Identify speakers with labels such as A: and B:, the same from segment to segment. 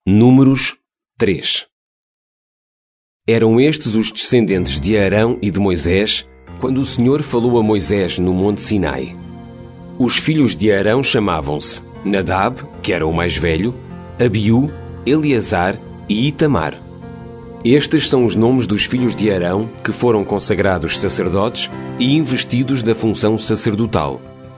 A: Números 3. Eram estes os descendentes de Arão e de Moisés, quando o Senhor falou a Moisés no Monte Sinai. Os filhos de Arão chamavam-se Nadab, que era o mais velho, Abiú, Eleazar e Itamar. Estes são os nomes dos filhos de Arão que foram consagrados sacerdotes e investidos da função sacerdotal.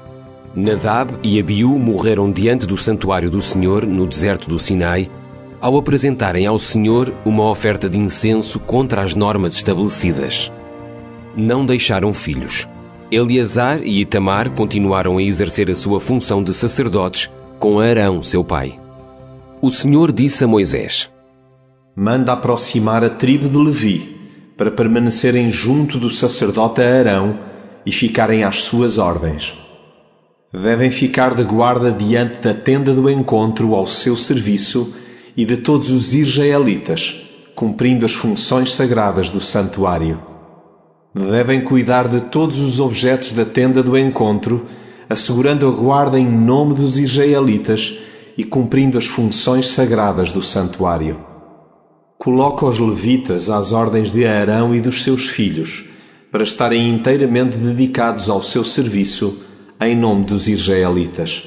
A: Nadab e Abiú morreram diante do santuário do Senhor no deserto do Sinai, ao apresentarem ao Senhor uma oferta de incenso contra as normas estabelecidas. Não deixaram filhos. Eleazar e Itamar continuaram a exercer a sua função de sacerdotes com Arão, seu pai. O Senhor disse a Moisés:
B: Manda aproximar a tribo de Levi, para permanecerem junto do sacerdote Arão e ficarem às suas ordens. Devem ficar de guarda diante da tenda do encontro ao seu serviço e de todos os israelitas, cumprindo as funções sagradas do santuário. Devem cuidar de todos os objetos da tenda do encontro, assegurando a guarda em nome dos israelitas e cumprindo as funções sagradas do santuário. Coloca os levitas às ordens de Arão e dos seus filhos, para estarem inteiramente dedicados ao seu serviço em nome dos israelitas.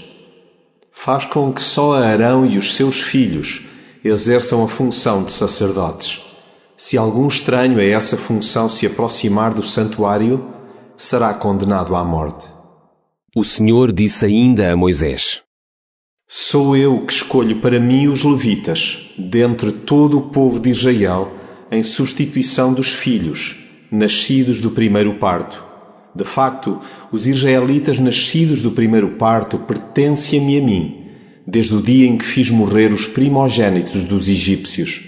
B: Faz com que só Arão e os seus filhos exerçam a função de sacerdotes. Se algum estranho a essa função se aproximar do santuário, será condenado à morte.
A: O Senhor disse ainda a Moisés:
B: Sou eu que escolho para mim os levitas, dentre todo o povo de Israel, em substituição dos filhos, nascidos do primeiro parto. De facto, os israelitas nascidos do primeiro parto pertencem-me a mim, desde o dia em que fiz morrer os primogênitos dos egípcios.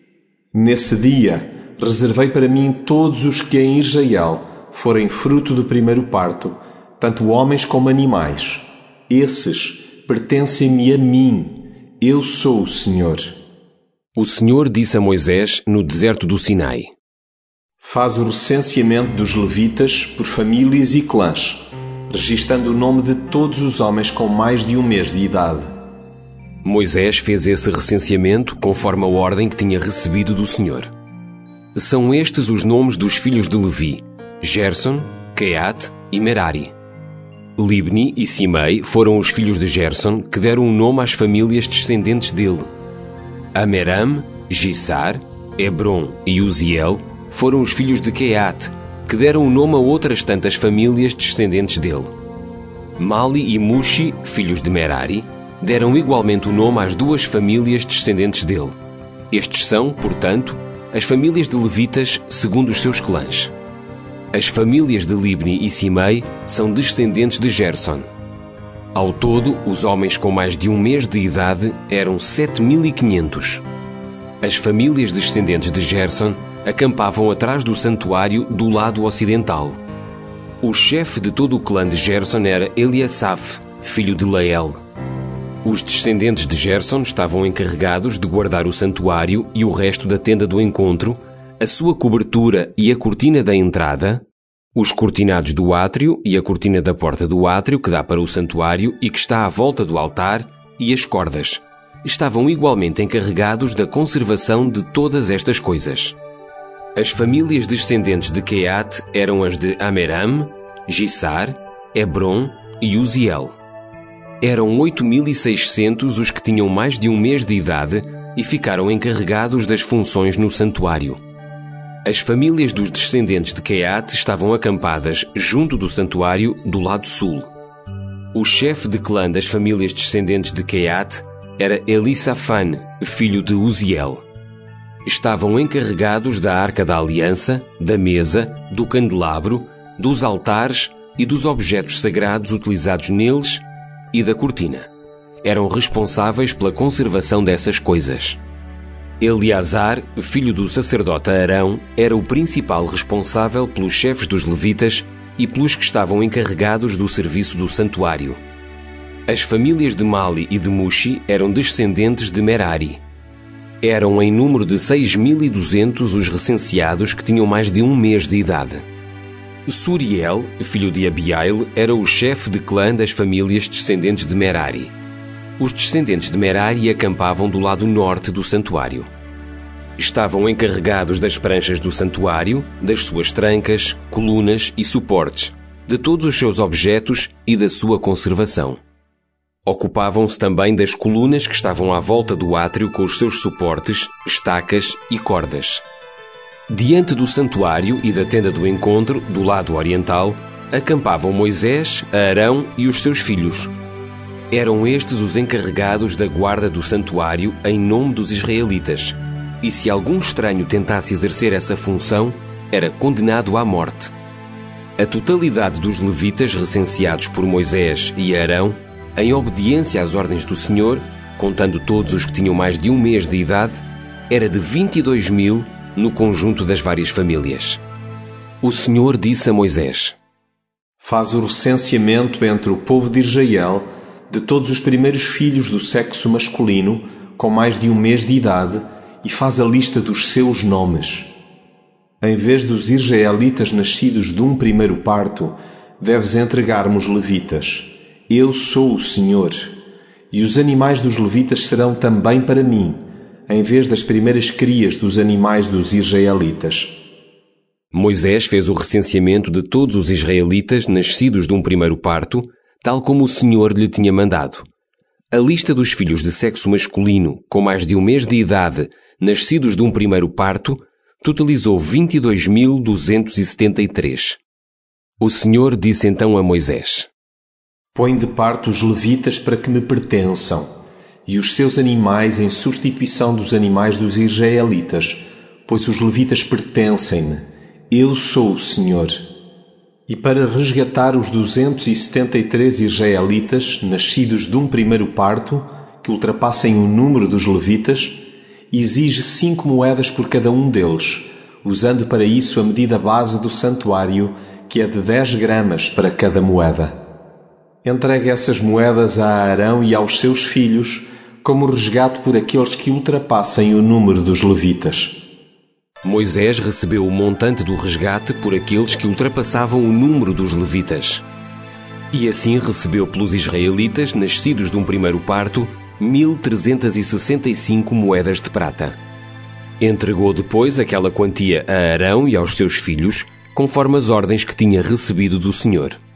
B: Nesse dia, reservei para mim todos os que em Israel forem fruto do primeiro parto, tanto homens como animais. Esses pertencem-me a mim. Eu sou o Senhor.
A: O Senhor disse a Moisés no deserto do Sinai:
B: Faz o recenseamento dos levitas por famílias e clãs, registando o nome de todos os homens com mais de um mês de idade.
A: Moisés fez esse recenseamento conforme a ordem que tinha recebido do Senhor. São estes os nomes dos filhos de Levi: Gerson, Queat e Merari. Libni e Simei foram os filhos de Gerson, que deram o nome às famílias descendentes dele. Ameram, Gissar, Hebron e Uziel foram os filhos de Queat, que deram o nome a outras tantas famílias descendentes dele. Mali e Mushi, filhos de Merari, deram igualmente o nome às duas famílias descendentes dele. Estes são, portanto, as famílias de levitas segundo os seus clãs. As famílias de Libni e Simei são descendentes de Gerson. Ao todo, os homens com mais de um mês de idade eram 7.500. As famílias descendentes de Gerson acampavam atrás do santuário do lado ocidental. O chefe de todo o clã de Gerson era Eliasaf, filho de Lael. Os descendentes de Gerson estavam encarregados de guardar o santuário e o resto da tenda do encontro, a sua cobertura e a cortina da entrada, os cortinados do átrio e a cortina da porta do átrio que dá para o santuário e que está à volta do altar, e as cordas. Estavam igualmente encarregados da conservação de todas estas coisas. As famílias descendentes de Queat eram as de Ameram, Gissar, Hebron e Uziel. Eram 8.600 os que tinham mais de um mês de idade e ficaram encarregados das funções no santuário. As famílias dos descendentes de Queat estavam acampadas junto do santuário do lado sul. O chefe de clã das famílias descendentes de Queat era Elisafan, filho de Uziel. Estavam encarregados da arca da aliança, da mesa, do candelabro, dos altares e dos objetos sagrados utilizados neles e da cortina. Eram responsáveis pela conservação dessas coisas. Eleazar, filho do sacerdote Arão, era o principal responsável pelos chefes dos levitas e pelos que estavam encarregados do serviço do santuário. As famílias de Mali e de Mushi eram descendentes de Merari. Eram em número de 6.200 os recenseados que tinham mais de um mês de idade. Suriel, filho de Abiail, era o chefe de clã das famílias descendentes de Merari. Os descendentes de Merari acampavam do lado norte do santuário. Estavam encarregados das pranchas do santuário, das suas trancas, colunas e suportes, de todos os seus objetos e da sua conservação. Ocupavam-se também das colunas que estavam à volta do átrio com os seus suportes, estacas e cordas. Diante do santuário e da tenda do encontro, do lado oriental, acampavam Moisés, Arão e os seus filhos. Eram estes os encarregados da guarda do santuário em nome dos israelitas, e se algum estranho tentasse exercer essa função, era condenado à morte. A totalidade dos levitas recenseados por Moisés e Arão, em obediência às ordens do Senhor, contando todos os que tinham mais de um mês de idade, era de 22.000 no conjunto das várias famílias. O Senhor disse a Moisés:
B: Faz o recenseamento entre o povo de Israel de todos os primeiros filhos do sexo masculino com mais de um mês de idade e faz a lista dos seus nomes. Em vez dos israelitas nascidos de um primeiro parto, deves entregar-me os levitas. Eu sou o Senhor. E os animais dos levitas serão também para mim, em vez das primeiras crias dos animais dos israelitas.
A: Moisés fez o recenseamento de todos os israelitas nascidos de um primeiro parto, tal como o Senhor lhe tinha mandado. A lista dos filhos de sexo masculino com mais de um mês de idade, nascidos de um primeiro parto, totalizou 22.273. O Senhor disse então a Moisés:
B: Põe de parte os levitas para que me pertençam, e os seus animais em substituição dos animais dos israelitas, pois os levitas pertencem-me. Eu sou o Senhor. E para resgatar os 273 israelitas, nascidos de um primeiro parto, que ultrapassem o número dos levitas, exige 5 moedas por cada um deles, usando para isso a medida base do santuário, que é de 10 gramas para cada moeda. Entregue essas moedas a Arão e aos seus filhos, como resgate por aqueles que ultrapassem o número dos levitas.
A: Moisés recebeu o montante do resgate por aqueles que ultrapassavam o número dos levitas. E assim recebeu pelos israelitas, nascidos de um primeiro parto, 1.365 moedas de prata. Entregou depois aquela quantia a Arão e aos seus filhos, conforme as ordens que tinha recebido do Senhor.